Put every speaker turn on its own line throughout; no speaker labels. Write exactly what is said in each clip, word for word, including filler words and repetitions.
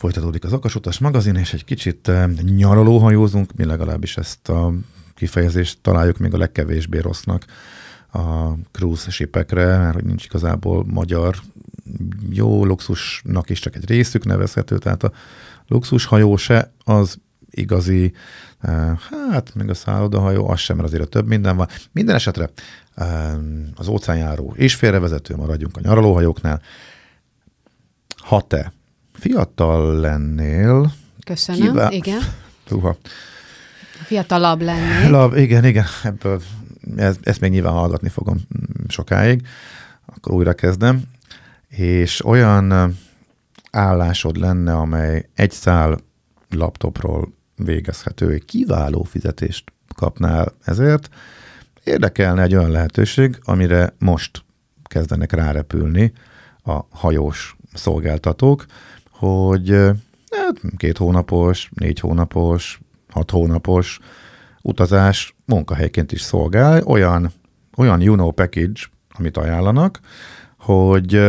Folytatódik az Okasutas magazin, és egy kicsit nyaralóhajózunk, mi legalábbis ezt a kifejezést találjuk még a legkevésbé rossznak a cruise shipekre, mert hogy nincs igazából magyar jó luxusnak is csak egy részük nevezhető, tehát a luxushajó se az igazi, hát még a szállodahajó, az sem, mert azért a több minden van. Minden esetre az óceánjáró és félrevezető, maradjunk a nyaralóhajóknál. Ha te fiatal lennél...
Köszönöm, kivá... igen.
Uha.
Fiatalabb lennél.
Lab, igen, igen, ebből ez, ezt még nyilván hallgatni fogom sokáig, akkor újra kezdem. És olyan állásod lenne, amely egy szál laptopról végezhető, egy kiváló fizetést kapnál ezért, érdekelne egy olyan lehetőség, amire most kezdenek rárepülni a hajós szolgáltatók, hogy hát, két hónapos, négy hónapos, hat hónapos utazás munkahelyként is szolgál, olyan, olyan you know package, amit ajánlanak, hogy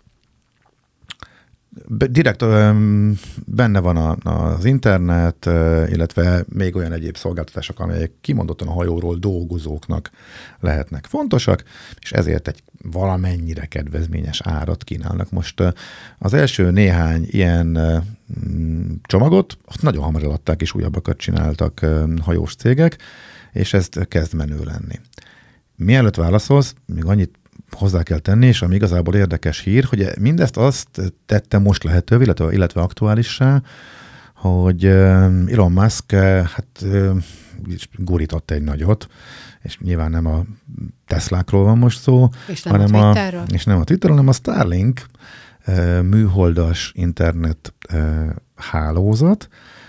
direkt benne van a, az internet, illetve még olyan egyéb szolgáltatások, amelyek kimondottan a hajóról dolgozóknak lehetnek fontosak, és ezért egy valamennyire kedvezményes árat kínálnak. Most az első néhány ilyen csomagot, azt nagyon hamar eladták, és újabbakat csináltak hajós cégek, és ez kezd menő lenni. Mielőtt válaszolsz, még annyit hozzá kell tenni, és ami igazából érdekes hír, hogy mindezt azt tette most lehetővé, illetve, illetve aktuálissá, hogy Elon Musk hát gurított egy nagyot, és nyilván nem a Teslákról van most szó,
és nem
hanem
a Twitterről,
a, és nem a Twitterről, hanem a Starlink műholdas internet hálózat,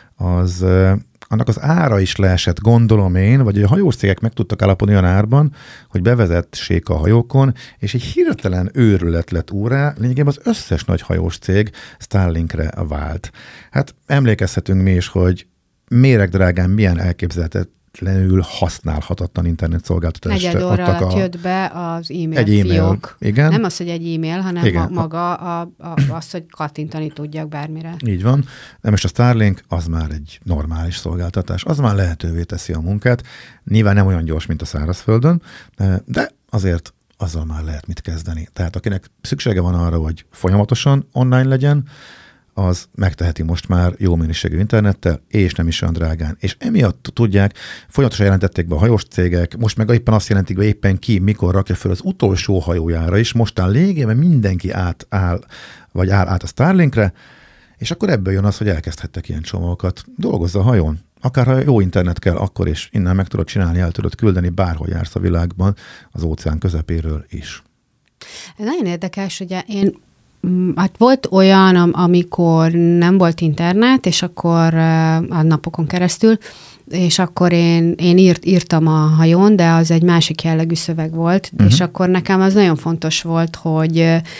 az annak az ára is leesett, gondolom én, vagy a hajós cégek meg tudtak állapodni olyan árban, hogy bevezessék a hajókon, és egy hirtelen őrület lett úrrá, lényegében az összes nagy hajós cég Starlinkre vált. Hát emlékezhetünk mi is, hogy méregdrágán milyen elképzelhetetlenül használhatatlan internetszolgáltatást
adtak.
Negyed óra
alatt jött be az e-mail
egy e-mail,
fiók.
Igen.
Nem az, hogy egy e-mail, hanem
igen.
ma, maga a, a, az, hogy kattintani tudjak bármire.
Így van. De most a Starlink az már egy normális szolgáltatás. Az már lehetővé teszi a munkát. Nyilván nem olyan gyors, mint a szárazföldön, de azért azzal már lehet mit kezdeni. Tehát akinek szüksége van arra, hogy folyamatosan online legyen, az megteheti most már jó minőségű internettel, és nem is olyan drágán. És emiatt tudják, folyamatosan jelentették be a hajós cégek, most meg éppen azt jelentik be éppen ki, mikor rakja fel az utolsó hajójára is, mostán lényegében mindenki átáll, vagy áll át a Starlinkre, és akkor ebből jön az, hogy elkezdhettek ilyen csomagokat. Dolgozz a hajón. Akár ha jó internet kell, akkor is innen meg tudod csinálni, el tudod küldeni, bárhol jársz a világban, az óceán közepéről is.
Nagyon érdekes, ugye én hát volt olyan, amikor nem volt internet, és akkor a napokon keresztül, és akkor én, én írt, írtam a hajón, de az egy másik jellegű szöveg volt, uh-huh. és akkor nekem az nagyon fontos volt, hogy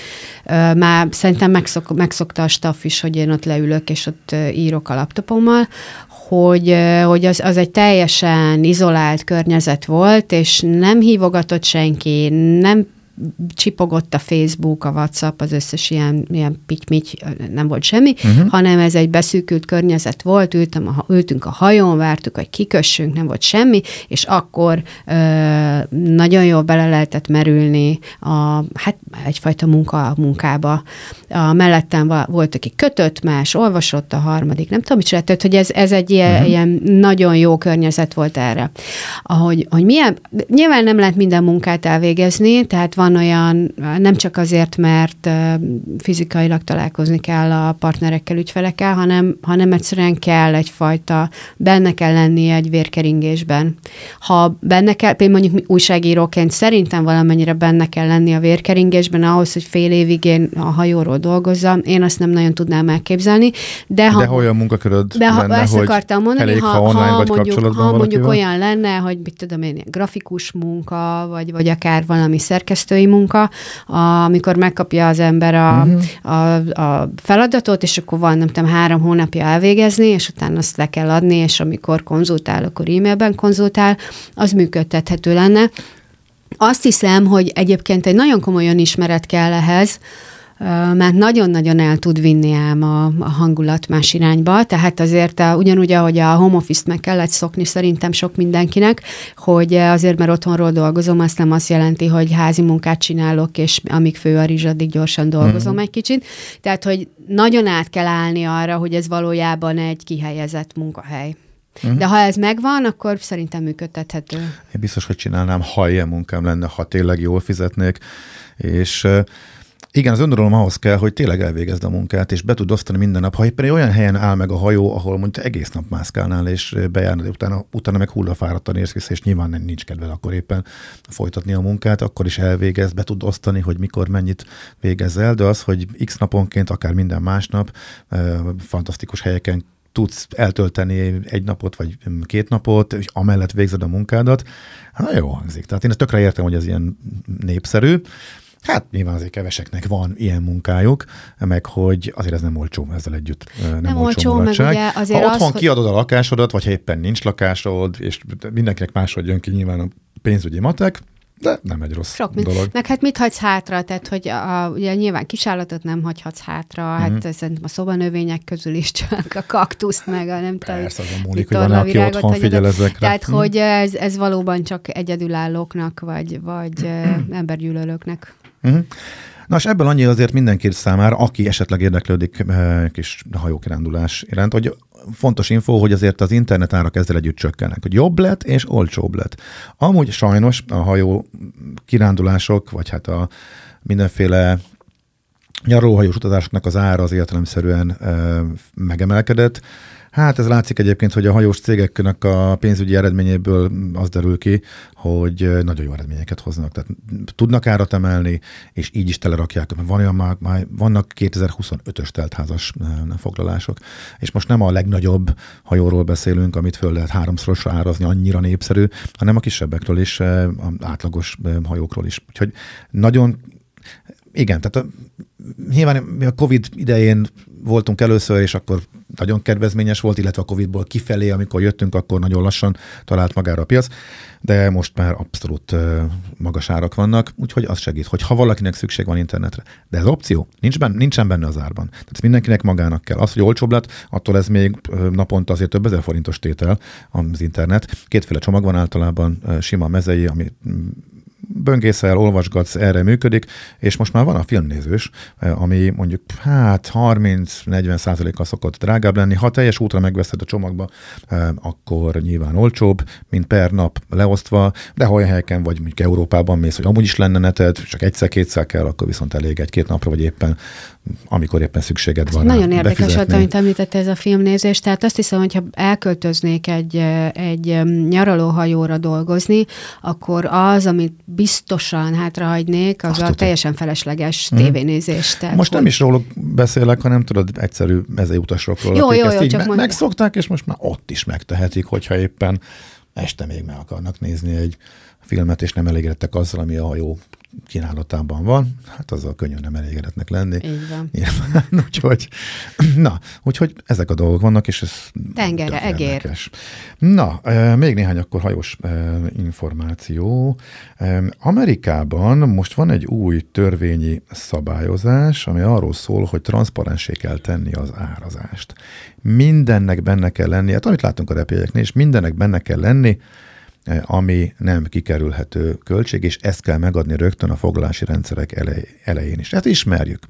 uh, már szerintem megszok, megszokta a staff is, hogy én ott leülök, és ott uh, írok a laptopommal, hogy, uh, hogy az, az egy teljesen izolált környezet volt, és nem hívogatott senki, nem csipogott a Facebook, a WhatsApp, az összes ilyen, ilyen pitty-mitty, nem volt semmi, uh-huh. hanem ez egy beszűkült környezet volt, ültem a, ültünk a hajón, vártuk, hogy kikössünk, nem volt semmi, és akkor ö, nagyon jól bele lehetett merülni a, hát egyfajta munka a munkába. A mellettem volt, aki kötött, más olvasott, a harmadik, nem tudom, mit csinált, hogy ez, ez egy ilyen, uh-huh. ilyen nagyon jó környezet volt erre. Ahogy, hogy milyen, nyilván nem lehet minden munkát elvégezni, tehát van olyan, nem csak azért, mert fizikailag találkozni kell a partnerekkel, ügyfelekkel, hanem, hanem egyszerűen kell egyfajta, benne kell lennie egy vérkeringésben. Ha benne kell, például mondjuk újságíróként szerintem valamennyire benne kell lenni a vérkeringésben, ahhoz, hogy fél évig én a hajóról dolgozzam, én azt nem nagyon tudnám elképzelni. De, ha,
de olyan munkaköröd
de ha,
lenne,
ezt
hogy
akartam mondani,
elég,
ha,
ha online
ha
vagy
mondjuk,
kapcsolatban
ha mondjuk
valakivel?
olyan lenne, hogy mit tudom én, grafikus munka, vagy, vagy akár valami szerkesztői munka, amikor megkapja az ember a, uh-huh. a, a feladatot, és akkor van, nem tudom, három hónapja elvégezni, és utána azt le kell adni, és amikor konzultál, akkor e-mailben konzultál, az működtethető lenne. Azt hiszem, hogy egyébként egy nagyon komoly önismeret kell ehhez, mert nagyon-nagyon el tud vinni ám a, a hangulat más irányba, tehát azért a, ugyanúgy, ahogy a home office-t meg kellett szokni szerintem sok mindenkinek, hogy azért, mert otthonról dolgozom, azt nem azt jelenti, hogy házi munkát csinálok, és amíg fő a rizs, addig gyorsan dolgozom mm-hmm. egy kicsit. Tehát, hogy nagyon át kell állni arra, hogy ez valójában egy kihelyezett munkahely. Uh-huh. De ha ez megvan, akkor szerintem működtethető.
Én biztos, hogy csinálnám, ha ilyen munkám lenne, ha tényleg jól fizetnék, és uh, igen, az önuralom ahhoz kell, hogy tényleg elvégezd a munkát, és be tud osztani minden nap. Ha éppen olyan helyen áll meg a hajó, ahol mondjuk egész nap mászkálnál, és bejárnod, utána, utána meg hullafáradtan érsz vissza, és nyilván nem nincs kedved akkor éppen folytatni a munkát, akkor is elvégezd, be tud osztani, hogy mikor mennyit végezz el, de az, hogy x naponként, akár minden másnap, uh, fantasztikus helyeken tudsz eltölteni egy napot, vagy két napot, és amellett végzed a munkádat, hát jó hangzik. Tehát én ezt tökre értem, hogy ez ilyen népszerű. Hát nyilván azért keveseknek van ilyen munkájuk, meg hogy azért ez nem olcsó ezzel együtt. Nem,
nem
olcsó,
olcsó meg ugye azért
ha otthon
az,
kiadod a lakásodat, vagy ha éppen nincs lakásod, és mindenkinek máshogy jön ki nyilván a pénzügyi matek, de nem egy rossz
Sok,
dolog.
Meg hát mit hagysz hátra? Tehát, hogy a, ugye nyilván kisállatot nem hagyhatsz hátra, mm-hmm. hát szerintem a szobanövények közül is csak a kaktuszt, meg a nem tudom.
Persze, az a múlik, hogy van, aki otthon figyel ezekre.
Tehát, mm. hogy ez, ez valóban csak egyedülállóknak, vagy, vagy embergyűlölőknek.
Mm-hmm. Na, és ebből annyi azért mindenki számára, aki esetleg érdeklődik kis hajókirándulás iránt, hogy fontos info, hogy azért az internet árak ezzel együtt csökkennek, hogy jobb lett és olcsóbb lett. Amúgy sajnos a hajó kirándulások, vagy hát a mindenféle nyaralóhajós utazásoknak az ára az értelemszerűen e, megemelkedett. Hát ez látszik egyébként, hogy a hajós cégeknek a pénzügyi eredményéből az derül ki, hogy nagyon jó eredményeket hoznak. Tehát tudnak árat emelni, és így is telerakják. Van olyan már, már vannak kétezer-huszonötös teltházas foglalások. És most nem a legnagyobb hajóról beszélünk, amit föl lehet háromszorosra árazni, annyira népszerű, hanem a kisebbekről is, az átlagos hajókról is. Úgyhogy nagyon... Igen, tehát a, nyilván mi a Covid idején voltunk először, és akkor nagyon kedvezményes volt, illetve a Covidból kifelé, amikor jöttünk, akkor nagyon lassan talált magára a piac, de most már abszolút uh, magas árak vannak, úgyhogy az segít, hogy ha valakinek szükség van internetre. De ez opció, nincs benne, nincsen benne az árban. Tehát ez mindenkinek magának kell. Az, hogy olcsóbb lett, attól ez még naponta azért több ezer forintos tétel az internet. Kétféle csomag van általában, sima mezei, ami böngészel, olvasgatsz, erre működik, és most már van a filmnézős, ami mondjuk hát harminc-negyven százalékkal szokott drágább lenni. Ha teljes útra megveszed a csomagba, akkor nyilván olcsóbb, mint per nap leosztva, de ha olyan helyeken vagy mondjuk Európában mész, hogy amúgy is lenne neted, csak egyszer-kétszer kell, akkor viszont elég egy-két napra, vagy éppen amikor éppen szükséged
az
van.
Nagyon érdekes volt, amit említette ez a filmnézés, tehát azt hiszem, hogyha elköltöznék egy, egy nyaralóhajóra dolgozni, akkor az, amit biztosan hátrahagynék, az azt a tudom. Teljesen felesleges hmm. tévénézés. Tehát
most
hogy...
nem is róluk beszélek, hanem tudod, egyszerű mezei utasokról,
jó,
akik
jó,
ezt
jó,
így
csak
me-
mondja.
megszokták, és most már ott is megtehetik, hogyha éppen este még meg akarnak nézni egy filmet, és nem elégedettek azzal, ami a hajó kínálatában van, hát azzal könnyű nem elégedetnek lenni.
Így van.
Nyilván, úgyhogy, na, úgyhogy ezek a dolgok vannak, és ez
tengerre, egér.
Na, még néhány akkor hajós információ. Amerikában most van egy új törvényi szabályozás, ami arról szól, hogy transzparensé kell tenni az árazást. Mindennek benne kell lenni, hát amit látunk a repjegyeknél, és mindennek benne kell lenni, ami nem kikerülhető költség, és ezt kell megadni rögtön a foglalási rendszerek elej, elején is. Ezt ismerjük.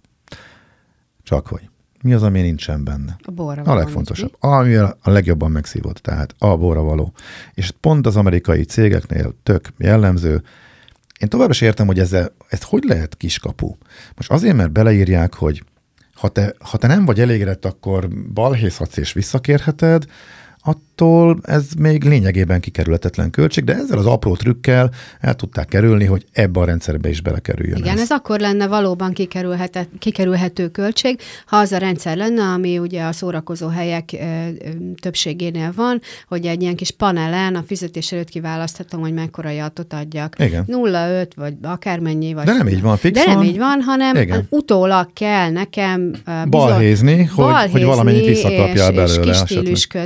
Csak hogy. Mi az, ami nincsen benne?
A borra
A legfontosabb. Ami a legjobban megszívott, tehát a borra való. És pont az amerikai cégeknél tök jellemző. Én továbbra is értem, hogy ezzel, ez hogy lehet kiskapu. Most azért, mert beleírják, hogy ha te, ha te nem vagy elégedett, akkor balhészhatsz és visszakérheted, attól ez még lényegében kikerülhetetlen költség, de ezzel az apró trükkel el tudták kerülni, hogy ebbe a rendszerbe is belekerüljön.
Igen, ez, ez akkor lenne valóban kikerülhető költség, ha az a rendszer lenne, ami ugye a szórakozó helyek ö, többségénél van, hogy egy ilyen kis panelen a fizetés előtt kiválaszthatom, hogy mekkora jatot adjak.
Igen.
nulla egész öt vagy akármennyi. Vagy
de nem így van, fix
De
van.
nem így van, hanem igen. utólag kell nekem uh,
balhézni, hogy, hogy valamennyi visszakapjál belőle.
És kistílusködni, hogy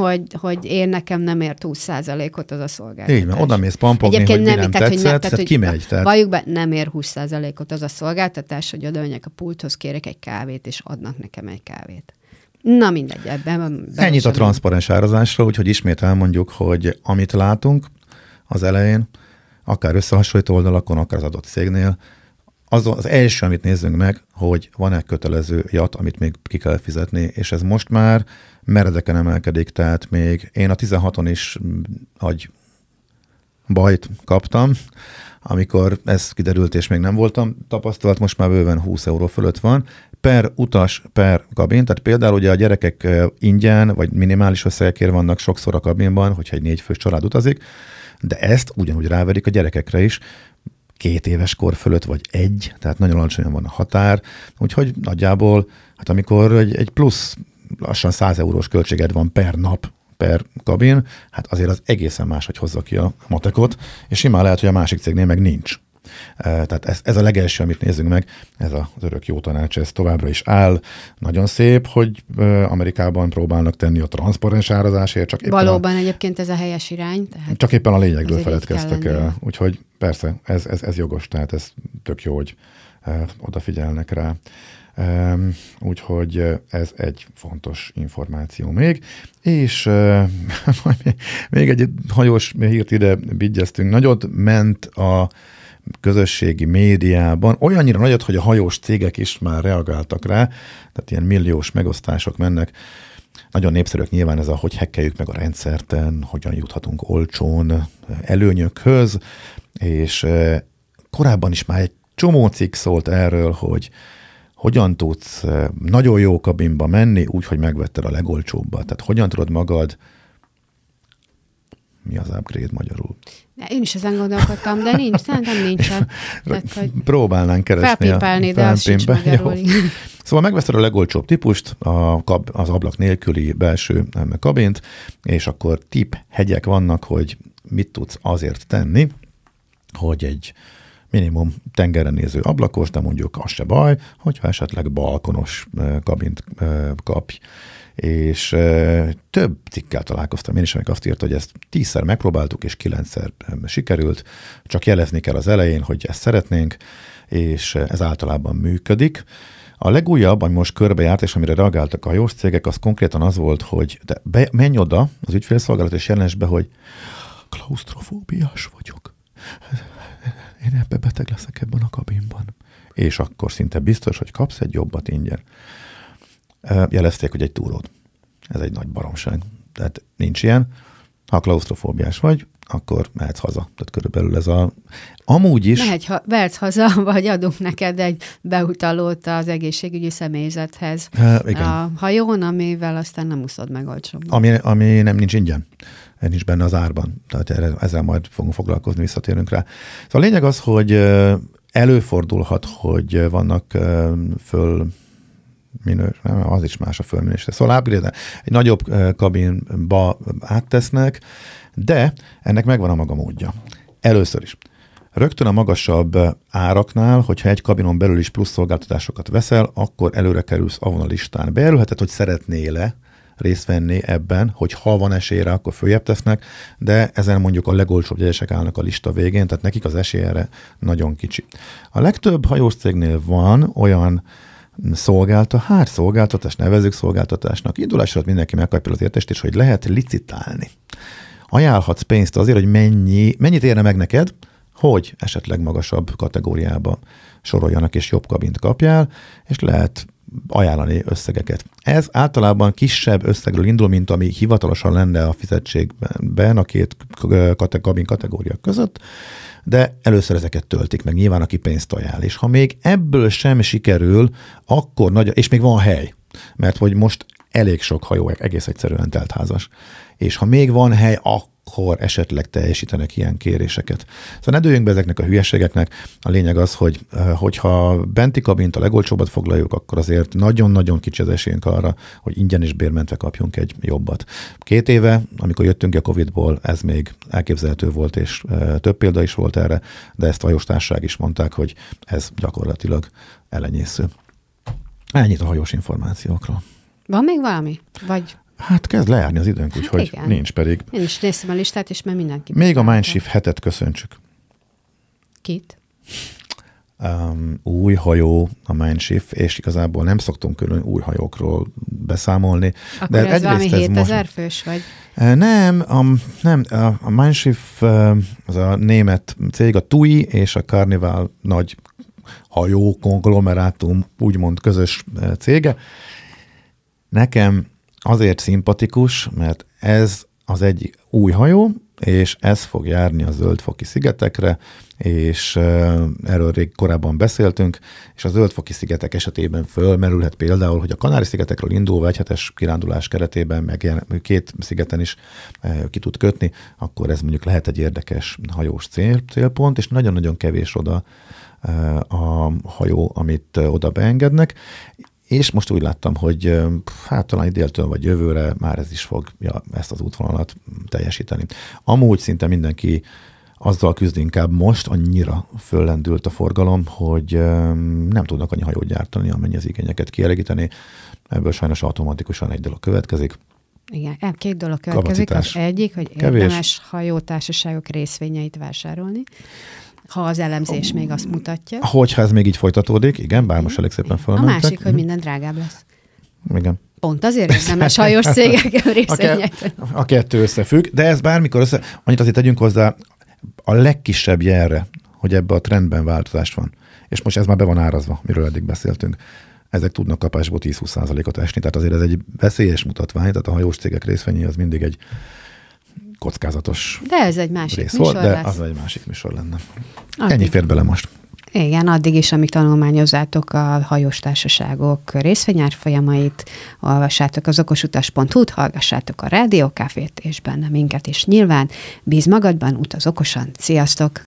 hogy, hogy én nekem nem ért húsz százalékot az a szolgáltatás.
Így van, oda mész pampogni, hogy nem, mi nem tetszett, hogy nem, tehát, tehát kimegy. Tehát...
Valljuk be, nem ér húsz százalékot az a szolgáltatás, hogy odaönjek a pulthoz, kérek egy kávét, és adnak nekem egy kávét. Na mindegy, ebben.
Ennyit a transzparens árazásról, úgyhogy ismét elmondjuk, hogy amit látunk az elején, akár összehasonlító oldalakon, akár az adott cégnél, az az első, amit nézzünk meg, hogy van-e kötelező jat, amit még ki kell fizetni, és ez most már meredeken emelkedik, tehát még én a tizenhaton is agy bajt kaptam, amikor ez kiderült, és még nem voltam tapasztalat, most már bőven húsz euró fölött van, per utas, per kabin, tehát például ugye a gyerekek ingyen, vagy minimális összegekért vannak sokszor a kabinban, hogyha egy négy fős család utazik, de ezt ugyanúgy ráverik a gyerekekre is, két éves kor fölött, vagy egy, tehát nagyon alacsonyan van a határ, úgyhogy nagyjából, hát amikor egy, egy plusz lassan száz eurós költséged van per nap, per kabin, hát azért az egészen más, hogy hozza ki a matekot, és simán lehet, hogy a másik cégnél meg nincs. Tehát ez, ez a legelső, amit nézzünk meg, ez az örök jó tanács, ez továbbra is áll. Nagyon szép, hogy Amerikában próbálnak tenni a transzparens árazásért. Csak
Valóban
a,
egyébként ez a helyes irány. Tehát
csak éppen a lényegről feledkeztek el. Úgyhogy persze, ez, ez, ez jogos, tehát ez tök jó, hogy eh, odafigyelnek rá. Um, úgyhogy ez egy fontos információ még. És uh, még egy hajós hírt ide bigyeztünk. Nagyot ment a közösségi médiában, olyannyira nagyot, hogy a hajós cégek is már reagáltak rá, tehát ilyen milliós megosztások mennek. Nagyon népszerűek nyilván ez a, hogy hekkeljük meg a rendszerten, hogyan juthatunk olcsón előnyökhöz, és korábban is már egy csomó cikk szólt erről, hogy hogyan tudsz nagyon jó kabinba menni, úgy, hogy megvetted a legolcsóbbat. Tehát hogyan tudod magad, mi az upgrade magyarul?
Én is ezen gondolkodtam, de nincs, szerintem nincsen. Tehát, hogy
próbálnánk keresni.
Felpépelni, de az sincs magyarul.
Szóval megveszed a legolcsóbb típust, a kab, az ablak nélküli belső kabint, és akkor tip hegyek vannak, hogy mit tudsz azért tenni, hogy egy minimum tengerre néző ablakos, de mondjuk az se baj, hogyha esetleg balkonos kabint kapj. És e, több cikkel találkoztam én is, amik azt írta, hogy ezt tízszer megpróbáltuk, és kilencszer sikerült, csak jelezni kell az elején, hogy ezt szeretnénk, és ez általában működik. A legújabb, ami most körbejárt, és amire reagáltak a hajós cégek, az konkrétan az volt, hogy te be, menj oda az ügyfélszolgálat, és jelensd be, hogy klausztrofóbiás vagyok. Én ebbe beteg leszek ebben a kabinban. És akkor szinte biztos, hogy kapsz egy jobbat ingyen. Jelezték, hogy egy túród. Ez egy nagy baromság. Tehát nincs ilyen. Ha klausztrofóbiás vagy, akkor mehetsz haza. Tehát körülbelül ez a... Amúgy is...
Mehetsz ha, mehetsz haza, vagy adunk neked egy beutalót az egészségügyi személyzethez.
Há, igen.
A hajón, amivel aztán nem úszod meg olcsóban.
Ami, ami nem nincs ingyen. Ez nincs benne az árban. Tehát ezzel majd fogunk foglalkozni, visszatérünk rá. Szóval a lényeg az, hogy előfordulhat, hogy vannak föl minős, nem, az is más a fölminősítő. Szóval upgrade, egy nagyobb kabinba áttesznek, de ennek megvan a maga módja. Először is. Rögtön a magasabb áraknál, hogyha egy kabinon belül is plusz szolgáltatásokat veszel, akkor előre kerülsz avon a listán. Bejelölheted, hogy szeretnél-e részt venni ebben, hogy ha van esélyre, akkor följebb tesznek, de ezen mondjuk a legolcsóbb jegyesek állnak a lista végén, tehát nekik az esély erre nagyon kicsi. A legtöbb hajós cégnél van olyan szolgáltatás, hát szolgáltatás, nevezzük szolgáltatásnak. Indulásra mindenki megkapja az értést, és hogy lehet licitálni. Ajánlhatsz pénzt azért, hogy mennyi, mennyit érne meg neked, hogy esetleg magasabb kategóriába soroljanak, és jobb kabint kapjál, és lehet ajánlani összegeket. Ez általában kisebb összegről indul, mint ami hivatalosan lenne a fizetségben a két kabin kategória között, de először ezeket töltik meg, nyilván aki pénzt ajánl. És ha még ebből sem sikerül, akkor nagy, és még van hely, mert hogy most elég sok hajó egész egyszerűen teltházas. És ha még van hely, akkor esetleg teljesítenek ilyen kéréseket. Szóval ne dőljünk be ezeknek a hülyeségeknek. A lényeg az, hogy hogyha benti kabint a legolcsóbbat foglaljuk, akkor azért nagyon-nagyon kicsi az esélyünk arra, hogy ingyen és bérmentve kapjunk egy jobbat. Két éve, amikor jöttünk a Covidból, ez még elképzelhető volt, és több példa is volt erre, de ezt a hajós társaság is mondták, hogy ez gyakorlatilag elenyésző. Ennyit a hajós információkról.
Van még valami? Vagy
Hát kezd lejárni az időnk,
Hát
úgyhogy
igen.
nincs pedig.
Én is néztem a listát, és már mindenki.
Még a Mindshift hetet köszöntsük.
Kit?
Um, új hajó a Mindshift, és igazából nem szoktunk külön új hajókról beszámolni.
Akkor de ez valami hétezer most... fős vagy?
Nem, a, nem, a, a Mindshift az a német cég, a té u i és a Carnival nagy hajó konglomerátum, úgymond közös cége. Nekem azért szimpatikus, mert ez az egy új hajó, és ez fog járni a Zöld-foki szigetekre, és erről rég korábban beszéltünk, és a Zöld-foki szigetek esetében fölmerülhet például, hogy a Kanári-szigetekről indulva egyhetes kirándulás keretében, meg két szigeten is ki tud kötni, akkor ez mondjuk lehet egy érdekes hajós cél, célpont, és nagyon-nagyon kevés oda a hajó, amit oda beengednek. És most úgy láttam, hogy hát talán idéltől vagy jövőre már ez is fogja ezt az útvonalat teljesíteni. Amúgy szinte mindenki azzal küzd inkább most, annyira föllendült a forgalom, hogy nem tudnak annyi hajót gyártani, amennyi az igényeket kielégíteni. Ebből sajnos automatikusan egy dolog következik.
Igen, két dolog következik. Az egyik, hogy
kevés.
Érdemes hajótársaságok részvényeit vásárolni, ha az elemzés még azt mutatja.
Hogyha ez még így folytatódik, igen, bár most elég szépen felmentek.
A másik, hogy minden drágább lesz.
Igen.
Pont azért érdemes hajós cégek részvényeket.
A, a kettő összefügg, de ez bármikor össze... Annyit azért tegyünk hozzá, a legkisebb jelre, hogy ebbe a trendben változás van. És most ez már be van árazva, miről eddig beszéltünk. Ezek tudnak kapásból tíz-húsz százalékot esni, tehát azért ez egy veszélyes mutatvány, tehát a hajós cégek részvényei az mindig egy kockázatos
De ez egy másik
rész
műsor
volt, de
lesz.
az egy másik műsor lenne.
Addig.
Ennyi fért bele most.
Igen, addig is, amíg tanulmányozzátok a hajós társaságok részvényárfolyamait, olvassátok az okosutas pont hu-t, hallgassátok a Rádiókafét, és benne minket is nyilván. Bíz magadban, utaz okosan. Sziasztok!